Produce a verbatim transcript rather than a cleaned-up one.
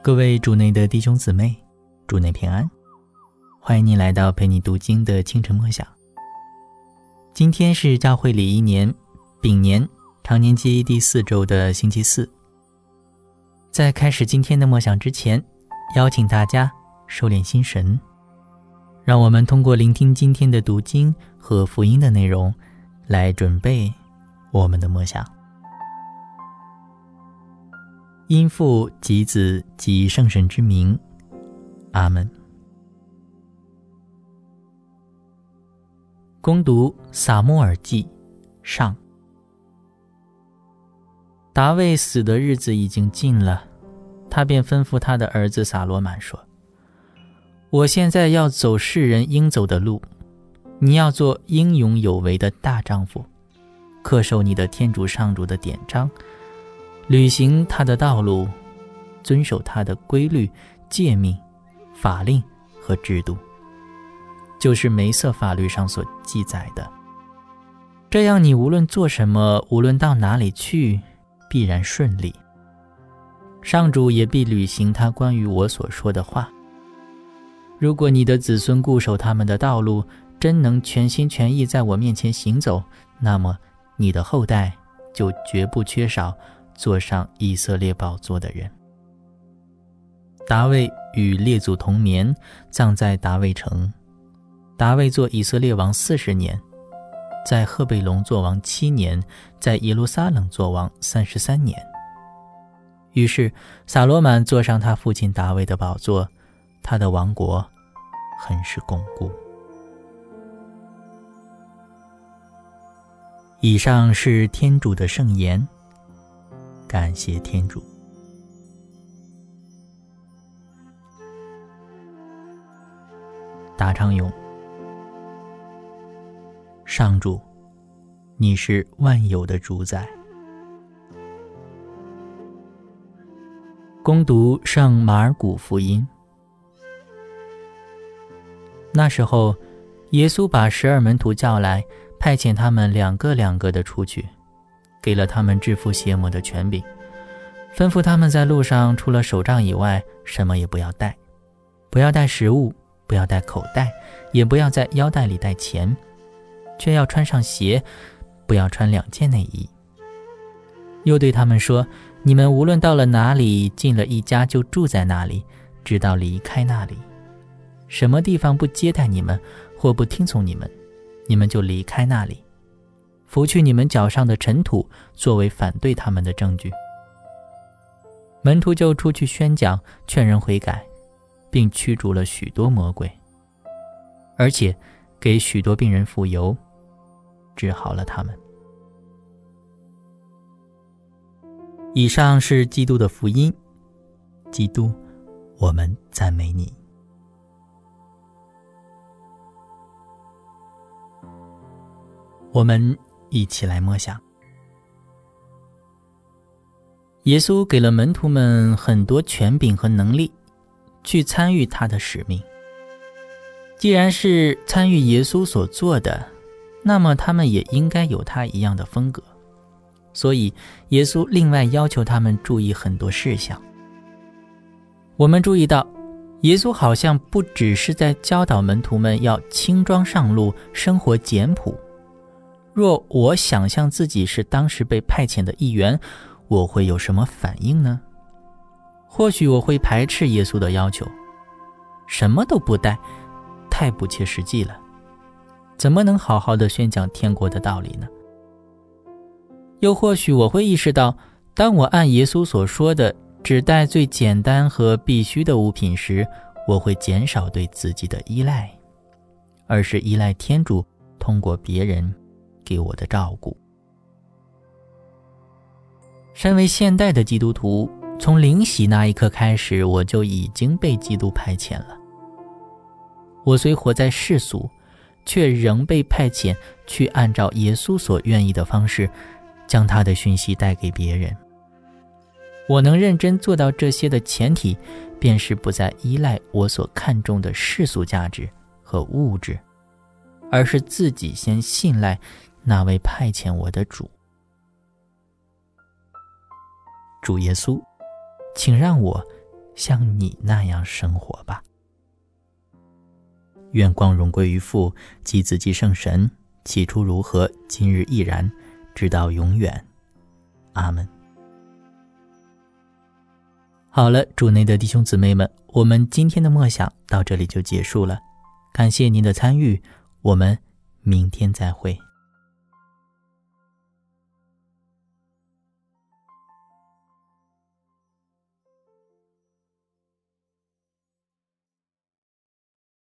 各位主内的弟兄姊妹，主内平安，欢迎你来到陪你读经的清晨默想。今天是教会里一年丙年常年期第四周的星期四。在开始今天的默想之前，邀请大家收敛心神，让我们通过聆听今天的读经和福音的内容，来准备我们的默想。因父及子及圣神之名，阿们。恭读撒母耳记上。大卫死的日子已经近了，他便吩咐他的儿子撒罗满说，我现在要走世人应走的路，你要做英勇有为的大丈夫，恪守你的天主上主的典章，履行他的道路，遵守他的规律、诫命、法令和制度，就是梅瑟法律上所记载的。这样你无论做什么，无论到哪里去，必然顺利。上主也必履行他关于我所说的话。如果你的子孙固守他们的道路，真能全心全意在我面前行走，那么你的后代就绝不缺少坐上以色列宝座的人。大卫与列祖同眠，葬在大卫城。大卫做以色列王四十年，在赫贝龙做王七年，在耶路撒冷做王三十三年。于是撒罗满坐上他父亲大卫的宝座，他的王国很是巩固。以上是天主的圣言，感谢天主。答唱咏。上主，你是万有的主宰。恭读圣马尔谷福音。那时候，耶稣把十二门徒叫来，派遣他们两个两个的出去，给了他们制服邪魔的权柄，吩咐他们在路上除了手杖以外，什么也不要带，不要带食物，不要带口袋，也不要在腰带里带钱，却要穿上鞋，不要穿两件内衣。又对他们说，你们无论到了哪里，进了一家就住在那里，直到离开那里。什么地方不接待你们，或不听从你们，你们就离开那里，拂去你们脚上的尘土，作为反对他们的证据。门徒就出去宣讲，劝人悔改，并驱逐了许多魔鬼，而且给许多病人傅油，治好了他们。以上是基督的福音。基督，我们赞美你。我们一起来默想。耶稣给了门徒们很多权柄和能力，去参与他的使命。既然是参与耶稣所做的，那么他们也应该有他一样的风格。所以耶稣另外要求他们注意很多事项。我们注意到，耶稣好像不只是在教导门徒们要轻装上路，生活简朴。若我想象自己是当时被派遣的一员，我会有什么反应呢？或许我会排斥耶稣的要求，什么都不带，太不切实际了，怎么能好好的宣讲天国的道理呢？又或许我会意识到，当我按耶稣所说的只带最简单和必须的物品时，我会减少对自己的依赖，而是依赖天主通过别人给我的照顾。身为现代的基督徒，从灵洗那一刻开始，我就已经被基督派遣了。我虽活在世俗，却仍被派遣去按照耶稣所愿意的方式，将他的讯息带给别人。我能认真做到这些的前提，便是不再依赖我所看重的世俗价值和物质，而是自己先信赖那位派遣我的主。主耶稣，请让我像你那样生活吧。愿光荣归于父，及子及圣神，起初如何，今日亦然，直到永远。阿们。好了，主内的弟兄姊妹们，我们今天的默想到这里就结束了，感谢您的参与，我们明天再会。